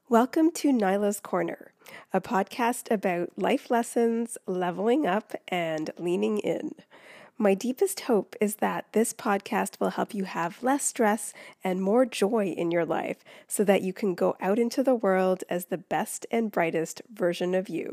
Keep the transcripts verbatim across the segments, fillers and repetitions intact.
Welcome to Nyla's Corner, a podcast about life lessons, leveling up, and leaning in. My deepest hope is that this podcast will help you have less stress and more joy in your life so that you can go out into the world as the best and brightest version of you.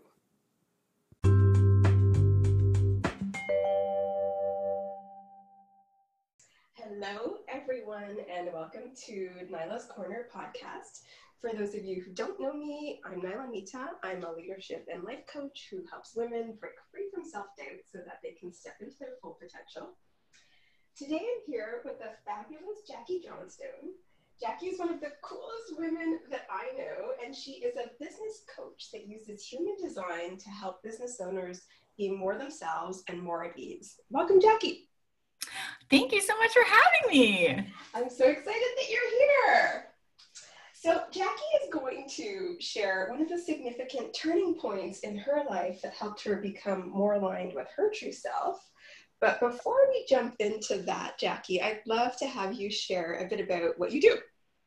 Hello, everyone, and welcome to Nyla's Corner podcast. For those of you who don't know me, I'm Nyla Mita. I'm a leadership and life coach who helps women break free from self-doubt so that they can step into their full potential. Today I'm here with the fabulous Jackie Johnstone. Jackie is one of the coolest women that I know, and she is a business coach that uses human design to help business owners be more themselves and more at ease. Welcome, Jackie. Thank you so much for having me. I'm so excited that you're here. So Jackie is going to share one of the significant turning points in her life that helped her become more aligned with her true self. But before we jump into that, Jackie, I'd love to have you share a bit about what you do.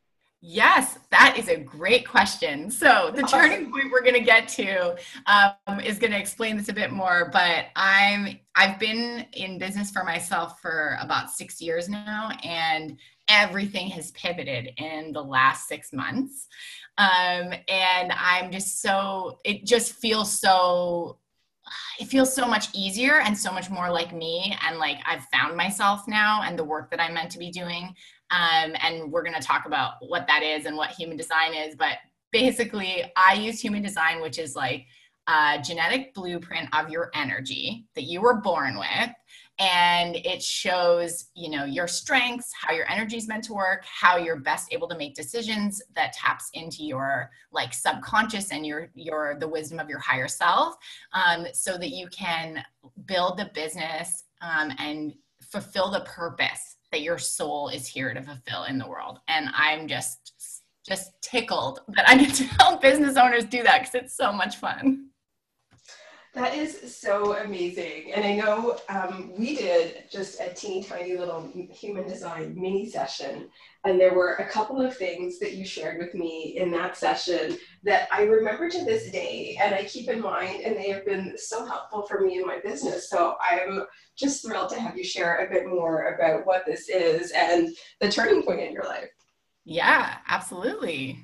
Yes, that is a great question. So the Awesome. turning point we're going to get to um, is going to explain this a bit more, but I'm, I've been in business for myself for about six years now, and everything has pivoted in the last six months. Um, and I'm just so, it just feels so, it feels so much easier and so much more like me. And like, I've found myself now and the work that I'm meant to be doing. Um, and we're going to talk about what that is and what human design is. But basically, I use human design, which is like a genetic blueprint of your energy that you were born with. And it shows, you know, your strengths, how your energy is meant to work, how you're best able to make decisions that taps into your like subconscious and your, your, the wisdom of your higher self, um, so that you can build the business um, and fulfill the purpose that your soul is here to fulfill in the world. And I'm just, just tickled that I get to help business owners do that because it's so much fun. That is so amazing. And I know um, we did just a teeny tiny little human design mini session. And there were a couple of things that you shared with me in that session that I remember to this day and I keep in mind, and they have been so helpful for me in my business. So I'm just thrilled to have you share a bit more about what this is and the turning point in your life. Yeah, absolutely.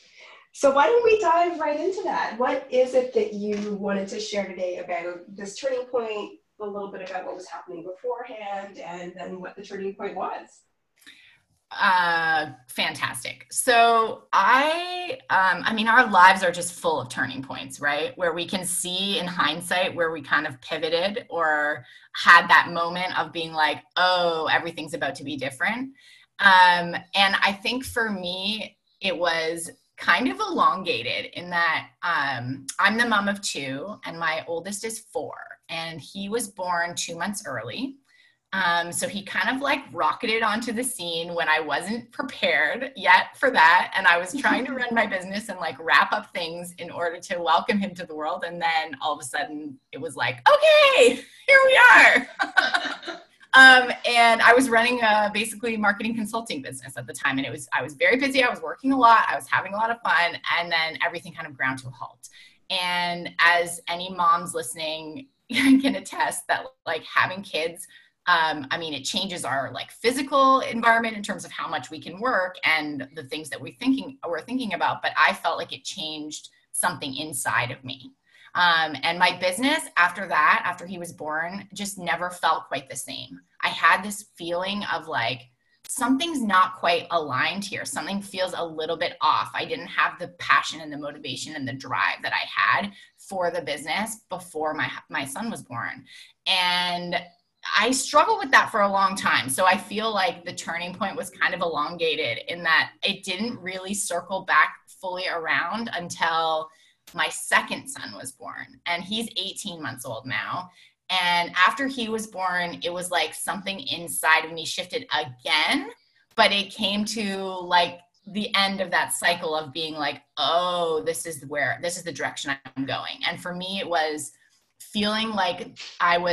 So why don't we dive right into that? What is it that you wanted to share today about this turning point, a little bit about what was happening beforehand, and then what the turning point was? Uh, fantastic. So I, um, I mean, our lives are just full of turning points, right? Where we can see in hindsight where we kind of pivoted or had that moment of being like, oh, everything's about to be different. Um, and I think for me, it was kind of elongated in that um, I'm the mom of two and my oldest is four, and he was born two months early. Um, so he kind of like rocketed onto the scene when I wasn't prepared yet for that. And I was trying to run my business and like wrap up things in order to welcome him to the world. And then all of a sudden it was like, okay, here we are. Um, and I was running a basically marketing consulting business at the time. And it was, I was very busy. I was working a lot. I was having a lot of fun. And then everything kind of ground to a halt. And as any moms listening can attest that like having kids, um, I mean, it changes our like physical environment in terms of how much we can work and the things that we thinking, we're thinking about. But I felt like it changed something inside of me. Um, and my business after that, after he was born, just never felt quite the same. I had this feeling of like, something's not quite aligned here. Something feels a little bit off. I didn't have the passion and the motivation and the drive that I had for the business before my, my son was born. And I struggled with that for a long time. So I feel like the turning point was kind of elongated in that it didn't really circle back fully around until my second son was born, and he's eighteen months old now. And after he was born, it was like something inside of me shifted again, but it came to like the end of that cycle of being like, oh, this is where, this is the direction I'm going. And for me, it was feeling like I was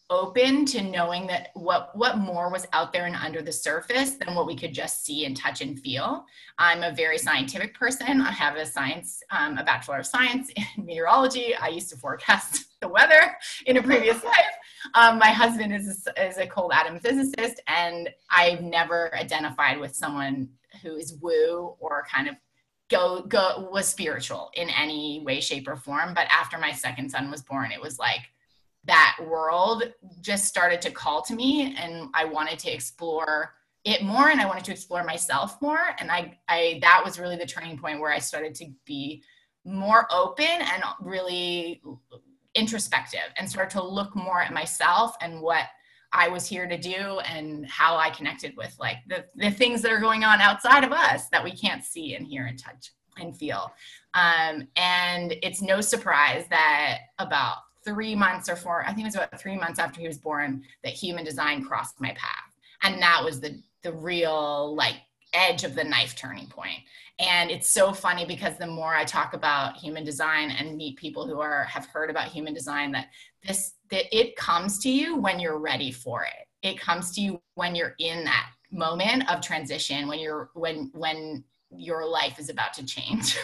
open to knowing that what what more was out there and under the surface than what we could just see and touch and feel. I'm a very scientific person. I have a science, um, a Bachelor of Science in meteorology. I used to forecast the weather in a previous life. Um, my husband is a, is a cold atom physicist, and I've never identified with someone who is woo or kind of go go was spiritual in any way, shape, or form. But after my second son was born, it was like that world just started to call to me, and I wanted to explore it more, and I wanted to explore myself more. And I, I, that was really the turning point where I started to be more open and really introspective and start to look more at myself and what I was here to do and how I connected with like the, the things that are going on outside of us that we can't see and hear and touch and feel. Um, and it's no surprise that about three months or four, I think it was about three months after he was born, that human design crossed my path. And that was the, the real like edge of the knife turning point. And it's so funny because the more I talk about human design and meet people who are, have heard about human design, that this, that it comes to you when you're ready for it. It comes to you when you're in that moment of transition, when you're, when, when your life is about to change.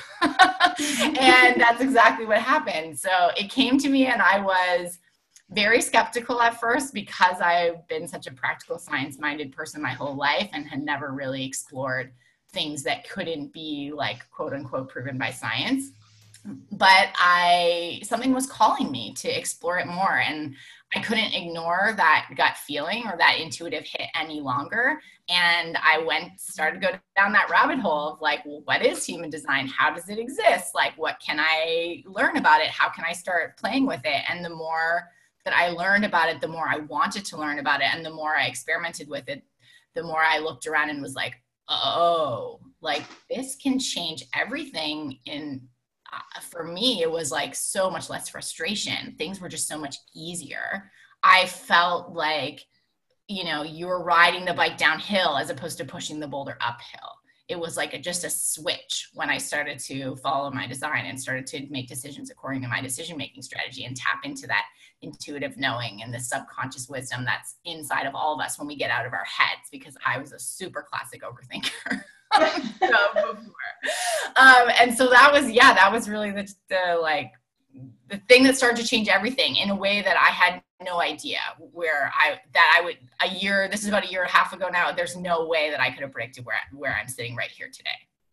And that's exactly what happened. So it came to me, and I was very skeptical at first because I've been such a practical science-minded person my whole life and had never really explored things that couldn't be like quote unquote proven by science. But I, something was calling me to explore it more, and I couldn't ignore that gut feeling or that intuitive hit any longer. And I went, started to go down that rabbit hole of like, well, what is human design? How does it exist? Like, what can I learn about it? How can I start playing with it? And the more that I learned about it, the more I wanted to learn about it. And the more I experimented with it, the more I looked around and was like, oh, like this can change everything. In uh, for me, it was like so much less frustration. Things were just so much easier. I felt like, you know, you were riding the bike downhill as opposed to pushing the boulder uphill. It was like a, just a switch when I started to follow my design and started to make decisions according to my decision-making strategy and tap into that intuitive knowing and the subconscious wisdom that's inside of all of us when we get out of our heads, because I was a super classic overthinker. so before. Um, and so that was, yeah, that was really the, the, like, the thing that started to change everything in a way that I had no idea where I, that I would, a year, this is about a year and a half ago now, there's no way that I could have predicted where, where I'm sitting right here today.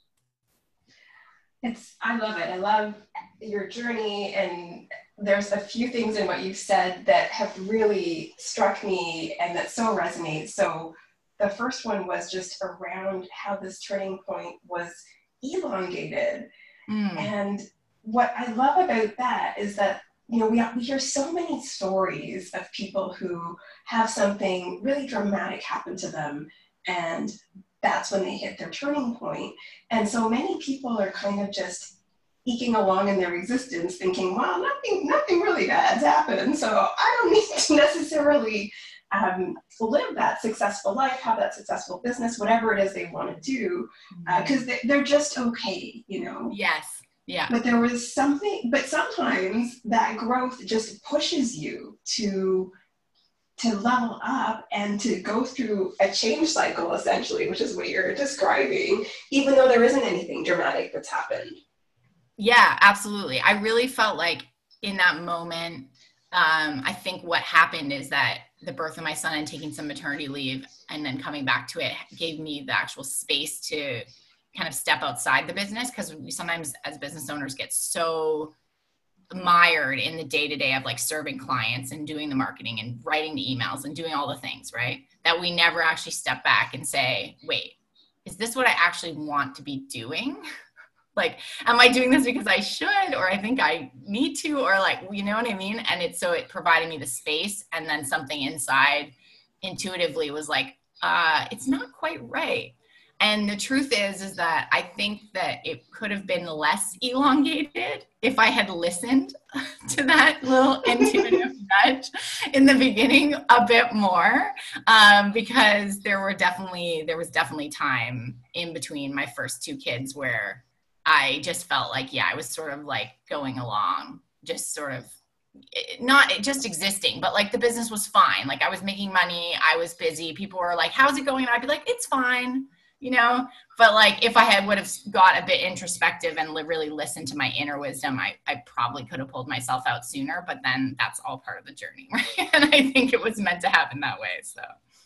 It's, I love it. I love your journey, and there's a few things in what you've said that have really struck me and that so resonate. So the first one was just around how this turning point was elongated. Mm. And what I love about that is that, you know, we, we hear so many stories of people who have something really dramatic happen to them, and that's when they hit their turning point. And so many people are kind of just eking along in their existence thinking, well, nothing, nothing really bad's happened, so I don't need to necessarily um, live that successful life, have that successful business, whatever it is they want to do, because uh, they, they're just okay, you know? Yes. Yeah. But there was something, but sometimes that growth just pushes you to to level up and to go through a change cycle, essentially, which is what you're describing, even though there isn't anything dramatic that's happened. Yeah, absolutely. I really felt like in that moment, um, I think what happened is that the birth of my son and taking some maternity leave and then coming back to it gave me the actual space to kind of step outside the business, because we sometimes as business owners get so mired in the day-to-day of like serving clients and doing the marketing and writing the emails and doing all the things, right? That we never actually step back and say, wait, is this what I actually want to be doing? Like, am I doing this because I should, or I think I need to, or like, you know what I mean? And it's, so it provided me the space, and then something inside intuitively was like, uh, it's not quite right. And the truth is, is that I think that it could have been less elongated if I had listened to that little intuitive nudge in the beginning a bit more, um, because there were definitely, there was definitely time in between my first two kids where I just felt like, yeah, I was sort of like going along, just sort of not just existing, but like the business was fine. Like I was making money, I was busy. People were like, how's it going? And I'd be like, it's fine, you know? But like, if I had would have got a bit introspective and li- really listened to my inner wisdom, I, I probably could have pulled myself out sooner, but then that's all part of the journey, right? And I think it was meant to happen that way, so.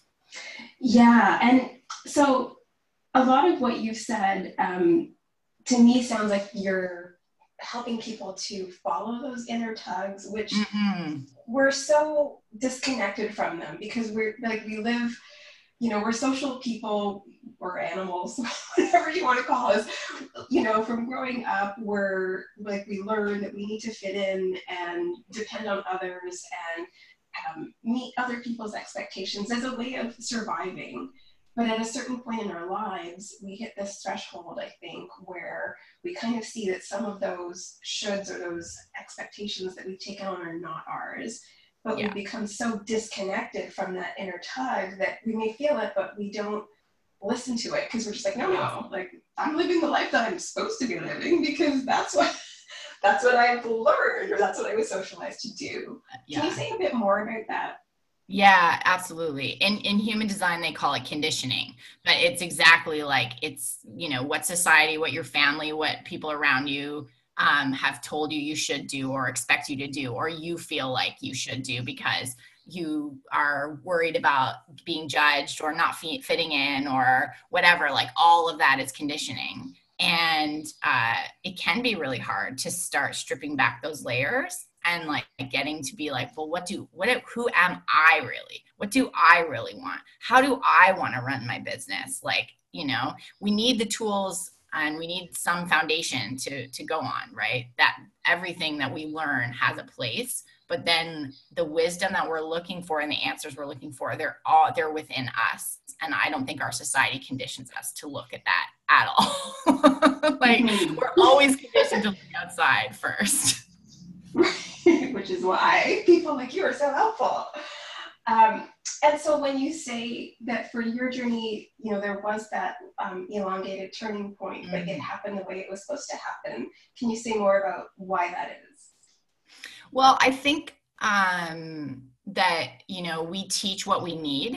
Yeah, and so a lot of what you've said, um, to me sounds like you're helping people to follow those inner tugs, which mm-hmm. we're so disconnected from them because we're like, we live, you know, we're social people, we're animals, whatever you want to call us, you know, from growing up, we're like, we learn that we need to fit in and depend on others and um, meet other people's expectations as a way of surviving. But at a certain point in our lives, we hit this threshold, I think, where we kind of see that some of those shoulds or those expectations that we've taken on are not ours. But yeah. we become so disconnected from that inner tug that we may feel it, but we don't listen to it because we're just like, no, no, like I'm living the life that I'm supposed to be living because that's what that's what I've learned or that's what I was socialized to do. Yeah. Can you say a bit more about that? Yeah, absolutely. In in human design, they call it conditioning, but it's exactly like it's, you know, what society, what your family, what people around you um, have told you you should do or expect you to do, or you feel like you should do because you are worried about being judged or not f- fitting in or whatever. Like all of that is conditioning. And uh, it can be really hard to start stripping back those layers and like getting to be like, well, what do, what, who am I really? What do I really want? How do I want to run my business? Like, you know, we need the tools and we need some foundation to, to go on, right? That everything that we learn has a place, but then the wisdom that we're looking for and the answers we're looking for, they're all, they're within us. And I don't think our society conditions us to look at that at all. Like mm-hmm. we're always conditioned to look outside first. Which is why people like you are so helpful. Um, and so when you say that for your journey, you know, there was that um, elongated turning point, mm-hmm. but it happened the way it was supposed to happen. Can you say more about why that is? Well, I think um, that, you know, we teach what we need.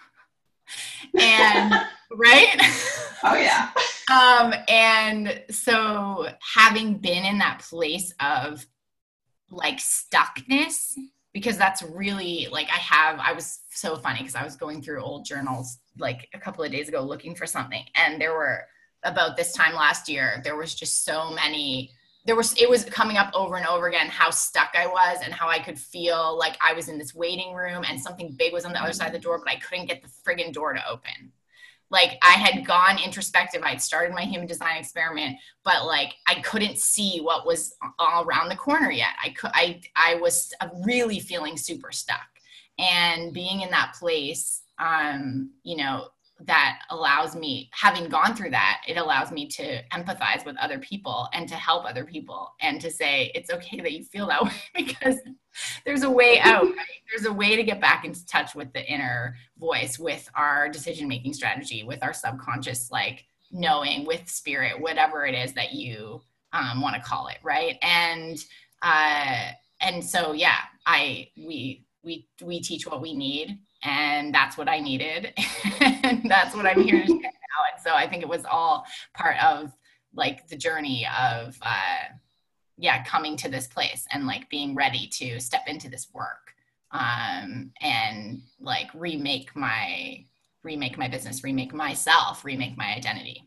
And right? Oh yeah. um, and so having been in that place of like stuckness, because that's really like I have, I was so funny because I was going through old journals like a couple of days ago looking for something. And there were about this time last year, there was just so many, there was, it was coming up over and over again, how stuck I was and how I could feel like I was in this waiting room and something big was on the other side of the door, but I couldn't get the friggin' door to open. Like I had gone introspective. I had started my human design experiment, but like I couldn't see what was all around the corner yet. I could, I, I was really feeling super stuck, and being in that place, um, you know, that allows me, having gone through that, it allows me to empathize with other people and to help other people and to say, it's okay that you feel that way because there's a way out, right? There's a way to get back into touch with the inner voice, with our decision-making strategy, with our subconscious, like knowing, with spirit, whatever it is that you um, want to call it. Right. And, uh, and so, yeah, I, we, we, we teach what we need, and that's what I needed. And that's what I'm here to share now. And so I think it was all part of like the journey of, uh, yeah, coming to this place and like being ready to step into this work, um, and like remake my, remake my business, remake myself, remake my identity.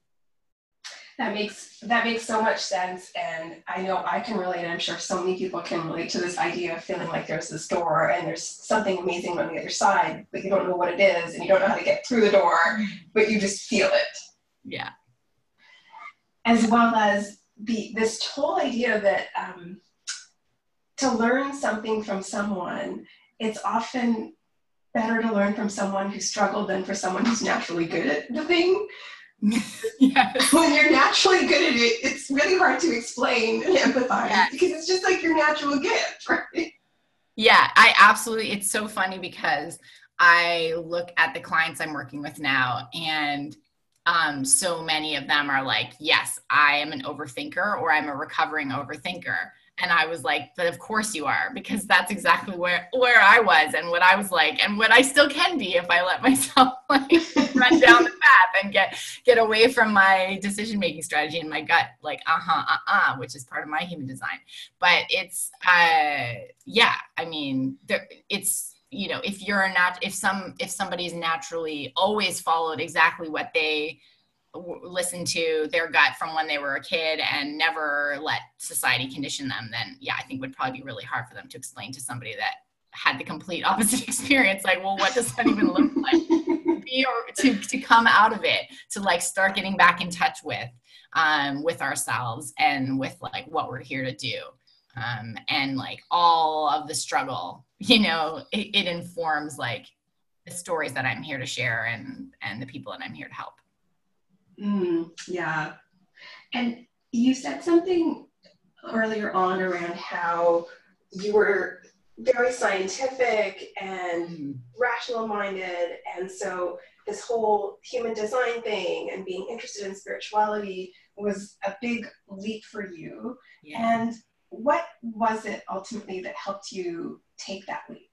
That makes, that makes so much sense. And I know I can relate, and I'm sure so many people can relate to this idea of feeling like there's this door and there's something amazing on the other side, but you don't know what it is and you don't know how to get through the door, but you just feel it. Yeah. As well as the, this whole idea that um, to learn something from someone, it's often better to learn from someone who struggled than for someone who's naturally good at the thing. Yes. When you're naturally good at it, it's really hard to explain and empathize, yes. because it's just like your natural gift, right? Yeah, I absolutely, it's so funny because I look at the clients I'm working with now, and um, so many of them are like, yes, I am an overthinker, or I'm a recovering overthinker. And I was like, but of course you are, because that's exactly where, where I was and what I was like, and what I still can be if I let myself like run down the path and get, get away from my decision-making strategy and my gut, like, uh-huh, uh-uh, which is part of my human design. But it's, uh, yeah, I mean, there, it's, you know, if you're not, if some, if somebody's naturally always followed exactly what they listen to their gut from when they were a kid and never let society condition them, then yeah, I think would probably be really hard for them to explain to somebody that had the complete opposite experience. Like, well, what does that even look like? Be, or to, to come out of it, to like start getting back in touch with, um, with ourselves and with like what we're here to do. Um, and like all of the struggle, you know, it, it informs like the stories that I'm here to share and, and the people that I'm here to help. Mm, yeah. And you said something earlier on around how you were very scientific and mm-hmm. rational minded. And so this whole human design thing and being interested in spirituality was a big leap for you. Yeah. And what was it ultimately that helped you take that leap?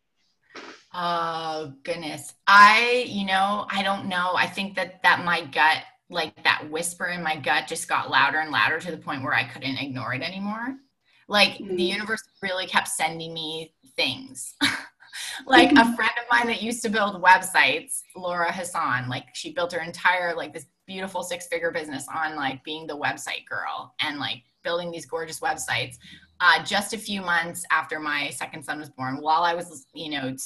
Oh, goodness. I, you know, I don't know. I think that, that my gut, like that whisper in my gut just got louder and louder to the point where I couldn't ignore it anymore. Like mm. the universe really kept sending me things. Like a friend of mine that used to build websites, Laura Hassan, like she built her entire, like this beautiful six figure business on like being the website girl and like building these gorgeous websites. Uh, just a few months after my second son was born, while I was, you know,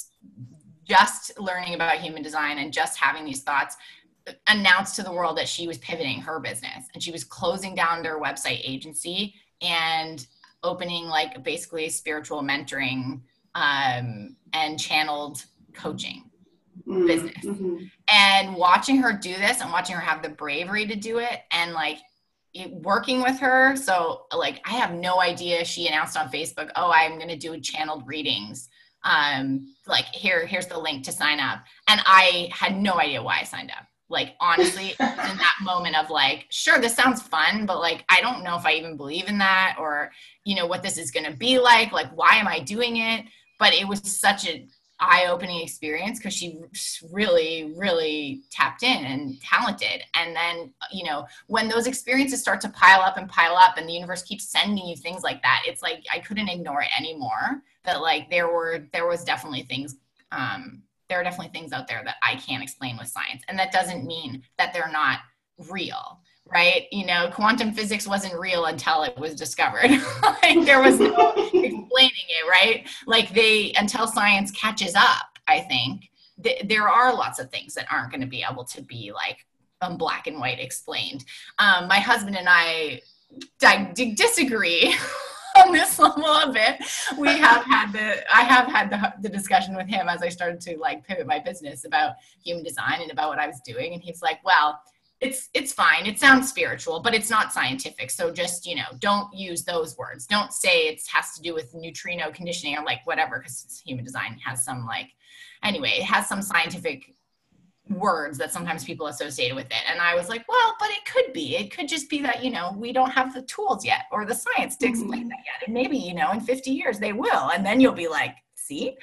just learning about human design and just having these thoughts, announced to the world that she was pivoting her business and she was closing down their website agency and opening like basically a spiritual mentoring um, and channeled coaching mm-hmm. business. Mm-hmm. And watching her do this and watching her have the bravery to do it and like it, working with her. So like, I have no idea. She announced on Facebook, oh, I'm going to do channeled readings. Um, like here, here's the link to sign up. And I had no idea why I signed up. Like, honestly, in that moment of like, sure, this sounds fun, but like, I don't know if I even believe in that or, you know, what this is going to be like, like, why am I doing it? But it was such an eye-opening experience because she really, really tapped in and talented. And then, you know, when those experiences start to pile up and pile up and the universe keeps sending you things like that, it's like, I couldn't ignore it anymore. That like, there were, there was definitely things, um, there are definitely things out there that I can't explain with science. And that doesn't mean that they're not real, right? You know, quantum physics wasn't real until it was discovered. Like there was no explaining it, right? Like they, until science catches up, I think th- there are lots of things that aren't going to be able to be like um, black and white explained. Um, my husband and I di- disagree on this level of it. We have had the, I have had the, the discussion with him as I started to like pivot my business about human design and about what I was doing. And he's like, well, it's, it's fine. It sounds spiritual, but it's not scientific. So just, you know, don't use those words. Don't say it has to do with neutrino conditioning or like whatever, because human design has some like, anyway, it has some scientific words that sometimes people associate with it. And I was like, well, but it could be, it could just be that, you know, we don't have the tools yet or the science to explain mm-hmm. that yet. And maybe, you know, in fifty years they will. And then you'll be like, see?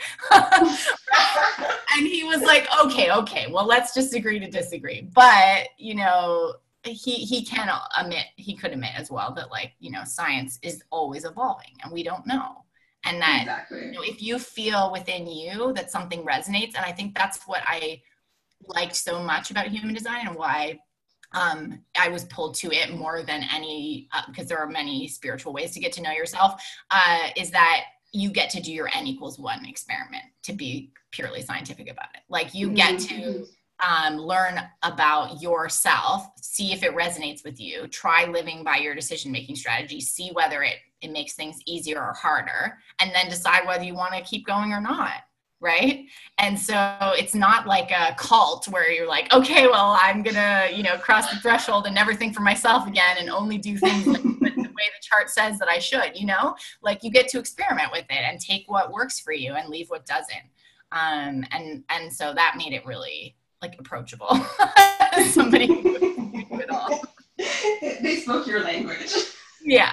And he was like, okay, okay, well, let's just agree to disagree. But, you know, he, he can admit, he could admit as well that like, you know, science is always evolving and we don't know. And that, exactly. you know, if you feel within you that something resonates, and I think that's what I liked so much about human design and why um, I was pulled to it more than any, uh, because there are many spiritual ways to get to know yourself, uh, is that you get to do your N equals one experiment to be purely scientific about it. Like you get to um, learn about yourself, see if it resonates with you, try living by your decision-making strategy, see whether it, it makes things easier or harder, and then decide whether you want to keep going or not. Right. And so it's not like a cult where you're like, okay, well, I'm going to, you know, cross the threshold and never think for myself again and only do things like the way the chart says that I should, you know, like you get to experiment with it and take what works for you and leave what doesn't. Um, and, and so that made it really, like approachable. Somebody who knew it all. They spoke your language. Yeah.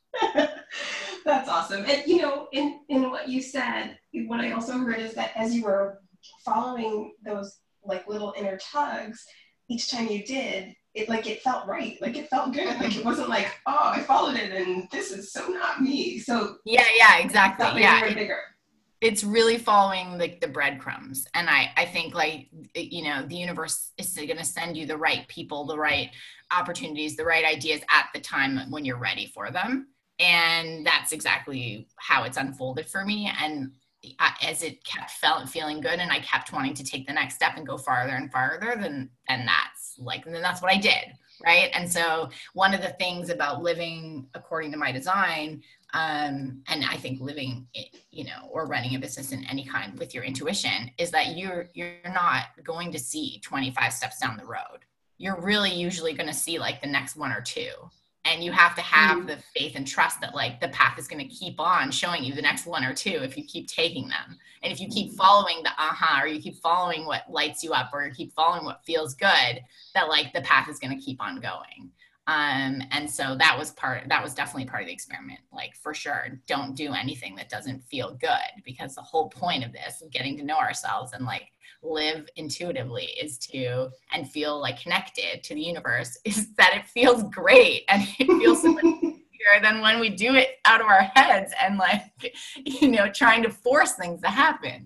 That's awesome. And you know, in, in what you said, what I also heard is that as you were following those like little inner tugs, each time you did, it like it felt right. Like it felt good. Like it wasn't like, oh, I followed it and this is so not me. So yeah, yeah, exactly. Bigger yeah. and bigger. It's really following like the breadcrumbs. And I, I think like, you know, the universe is going to send you the right people, the right opportunities, the right ideas at the time when you're ready for them. And that's exactly how it's unfolded for me. And I, as it kept felt feeling good and I kept wanting to take the next step and go farther and farther, then, and that's like, and then that's what I did. Right. And so one of the things about living according to my design, um, and I think living, you know, or running a business in any kind with your intuition is that you're, you're not going to see twenty-five steps down the road. You're really usually going to see like the next one or two. And you have to have mm-hmm. the faith and trust that like the path is going to keep on showing you the next one or two if you keep taking them. And if you keep following the aha, or you keep following what lights you up, or you keep following what feels good, that like the path is going to keep on going. Um, and so that was part, that was definitely part of the experiment. Like for sure, don't do anything that doesn't feel good, because the whole point of this, getting to know ourselves and like live intuitively, is to, and feel like connected to the universe, is that it feels great. And it feels so much easier than when we do it out of our heads and like, you know, trying to force things to happen.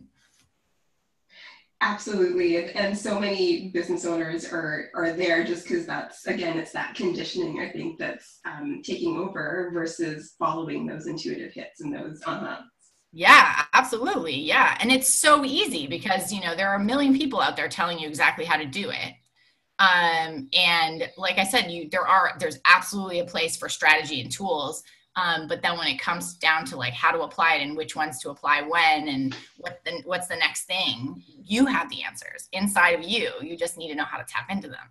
Absolutely. And, and so many business owners are, are there just because that's, again, it's that conditioning, I think, that's um, taking over versus following those intuitive hits and those uh-huh. Yeah, absolutely. Yeah. And it's so easy because, you know, there are a million people out there telling you exactly how to do it. Um, and like I said, you, there are, there's absolutely a place for strategy and tools. Um, but then when it comes down to like how to apply it and which ones to apply when and what the, what's the next thing, you have the answers inside of you. You just need to know how to tap into them.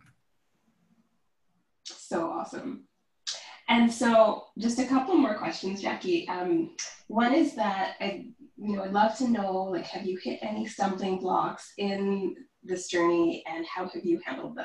So awesome. And so just a couple more questions, Jackie. Um, one is that I, you know, I'd love to know, like, have you hit any stumbling blocks in this journey and how have you handled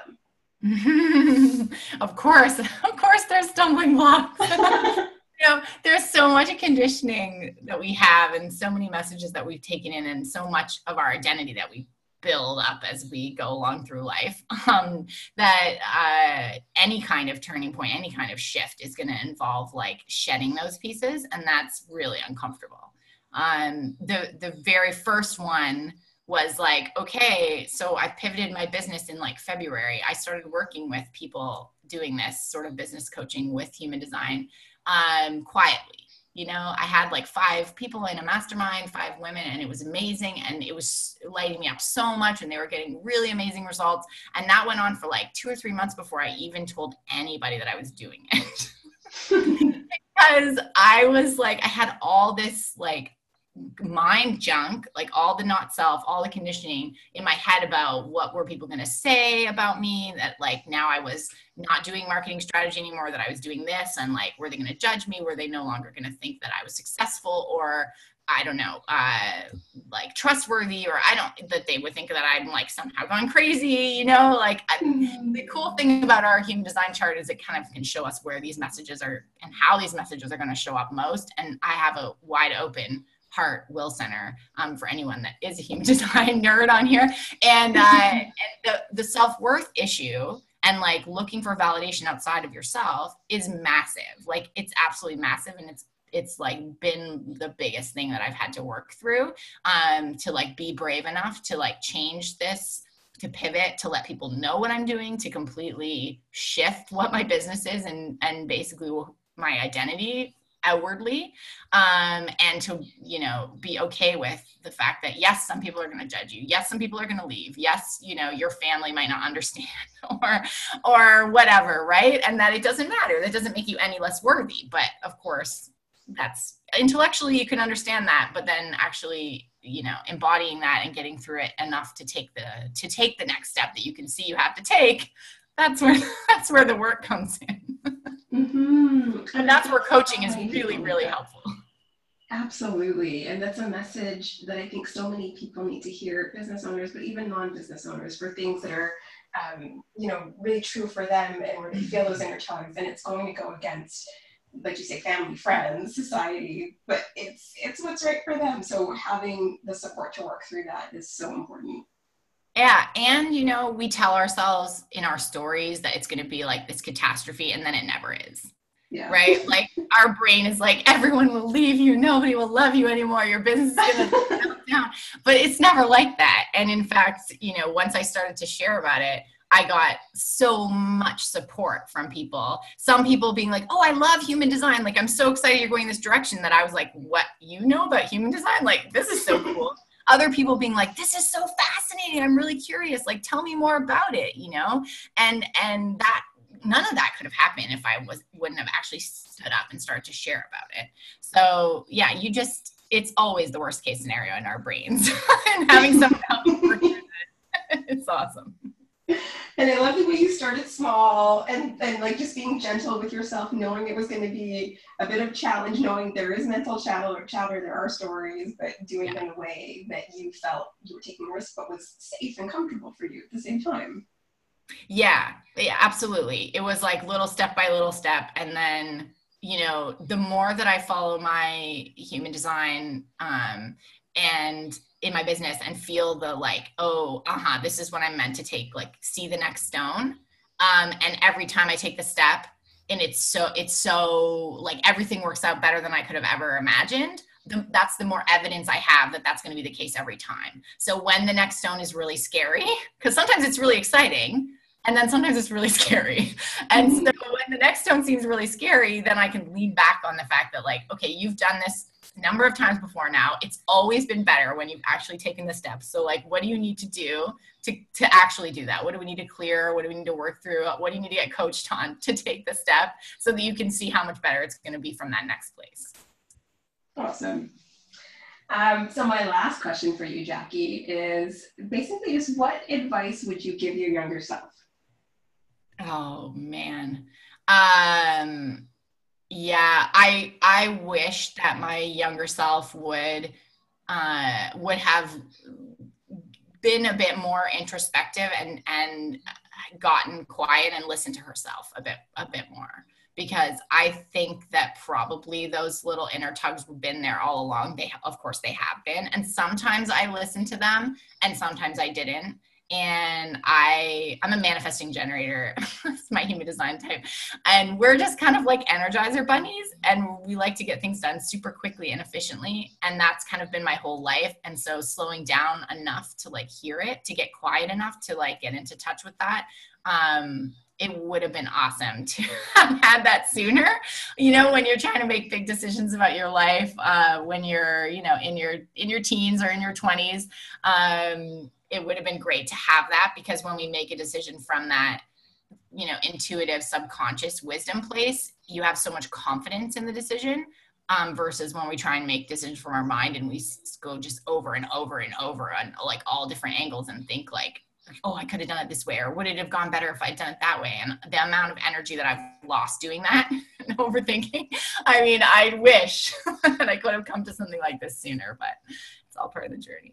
them? Of course, of course there's stumbling blocks. You know, there's so much conditioning that we have and so many messages that we've taken in and so much of our identity that we build up as we go along through life, um, that uh, any kind of turning point, any kind of shift is going to involve like shedding those pieces. And that's really uncomfortable. Um, the, the very first one was like, okay, so I pivoted my business in like February. I started working with people doing this sort of business coaching with human design um, quietly. You know, I had like five people in a mastermind, five women, and it was amazing. And it was lighting me up so much and they were getting really amazing results. And that went on for like two or three months before I even told anybody that I was doing it. Because I was like, I had all this like mind junk, like all the not self, all the conditioning in my head about what were people going to say about me, that like now I was not doing marketing strategy anymore, that I was doing this, and like, were they going to judge me? Were they no longer going to think that I was successful, or I don't know, uh, like trustworthy, or I don't, that they would think that I'm like somehow going crazy, you know, like I, the cool thing about our human design chart is it kind of can show us where these messages are and how these messages are going to show up most. And I have a wide open heart will center um, for anyone that is a human design nerd on here. And, uh, and the, the self-worth issue and like looking for validation outside of yourself is massive. Like it's absolutely massive. And it's, it's like been the biggest thing that I've had to work through um, to like be brave enough to like change this, to pivot, to let people know what I'm doing, to completely shift what my business is and, and basically my identity outwardly, um, and to, you know, be okay with the fact that yes, some people are going to judge you. Yes, some people are going to leave. Yes, you know, your family might not understand or, or whatever. Right. And that it doesn't matter. That doesn't make you any less worthy. But of course, that's intellectually you can understand that, but then actually, you know, embodying that and getting through it enough to take the, to take the next step that you can see you have to take. That's where, that's where the work comes in. Mm-hmm. And that's where coaching is really, really helpful. Absolutely. And that's a message that I think so many people need to hear, business owners, but even non-business owners, for things that are, um, you know, really true for them and where they feel those inner tugs. And it's going to go against, like you say, family, friends, society, but it's it's what's right for them. So having the support to work through that is so important. Yeah. And, you know, we tell ourselves in our stories that it's going to be like this catastrophe, and then it never is. Yeah. Right? Like our brain is like, everyone will leave you. Nobody will love you anymore. Your business is going to melt down. But it's never like that. And in fact, you know, once I started to share about it, I got so much support from people. Some people being like, oh, I love human design. Like, I'm so excited you're going this direction, that I was like, what, you know about human design? Like, this is so cool. Other people being like, this is so fascinating. I'm really curious. Like, tell me more about it, you know? And, and that, none of that could have happened if I was, wouldn't have actually stood up and started to share about it. So yeah, you just, it's always the worst case scenario in our brains. And having someone help you work through it, it's awesome. And I love the way you started small and, and like just being gentle with yourself, knowing it was going to be a bit of a challenge, knowing there is mental chatter, or chatter, there are stories, but doing yeah. it in a way that you felt you were taking a risk, but was safe and comfortable for you at the same time. Yeah, yeah, absolutely. It was like little step by little step. And then, you know, the more that I follow my human design um, and in my business and feel the like, oh, uh-huh, this is what I'm meant to take, like see the next stone. Um, and every time I take the step and it's so, it's so like everything works out better than I could have ever imagined. The, that's the more evidence I have that that's going to be the case every time. So when the next stone is really scary, because sometimes it's really exciting, and then sometimes it's really scary. And so when the next stone seems really scary, then I can lean back on the fact that like, okay, you've done this a number of times before now. It's always been better when you've actually taken the steps. So like, what do you need to do to, to actually do that? What do we need to clear? What do we need to work through? What do you need to get coached on to take the step so that you can see how much better it's going to be from that next place? Awesome. Um, so my last question for you, Jackie, is basically just what advice would you give your younger self? Oh man. Um, yeah, I, I wish that my younger self would, uh, would have been a bit more introspective and, and gotten quiet and listened to herself a bit, a bit more. Because I think that probably those little inner tugs have been there all along. They, of course they have been. And sometimes I listened to them and sometimes I didn't. And I, I'm a manifesting generator. It's my human design type. And we're just kind of like Energizer bunnies. And we like to get things done super quickly and efficiently. And that's kind of been my whole life. And so slowing down enough to like hear it, to get quiet enough to like get into touch with that, um, it would have been awesome to have had that sooner. You know, when you're trying to make big decisions about your life, uh, when you're, you know, in your, in your teens or in your twenties, um, it would have been great to have that, because when we make a decision from that, you know, intuitive, subconscious wisdom place, you have so much confidence in the decision, um, versus when we try and make decisions from our mind and we go just over and over and over on like all different angles and think like, oh, I could have done it this way, or would it have gone better if I'd done it that way? And the amount of energy that I've lost doing that and overthinking, I mean, I wish that I could have come to something like this sooner, but it's all part of the journey.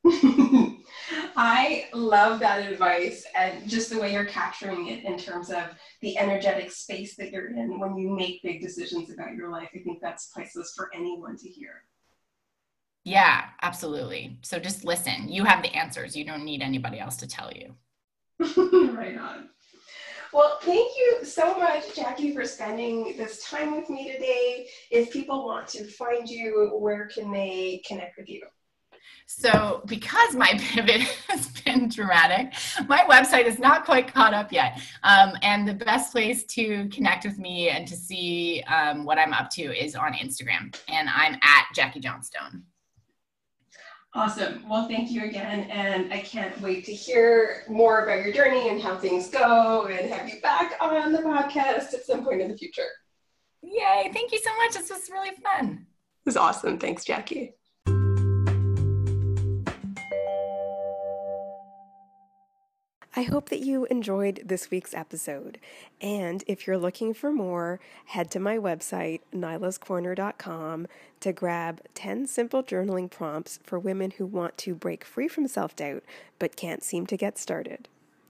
I love that advice, and just the way you're capturing it in terms of the energetic space that you're in when you make big decisions about your life. I think that's priceless for anyone to hear. Yeah, absolutely. So just listen. You have the answers. You don't need anybody else to tell you. Right on. Well, thank you so much, Jackie, for spending this time with me today. If people want to find you, where can they connect with you? So because my pivot has been dramatic, my website is not quite caught up yet. Um, and the best place to connect with me and to see um, what I'm up to is on Instagram. And I'm at Jackie Johnstone. Awesome. Well, thank you again. And I can't wait to hear more about your journey and how things go and have you back on the podcast at some point in the future. Yay. Thank you so much. This was really fun. It was awesome. Thanks, Jackie. I hope that you enjoyed this week's episode. And if you're looking for more, head to my website, nylas corner dot com, to grab ten simple journaling prompts for women who want to break free from self-doubt but can't seem to get started.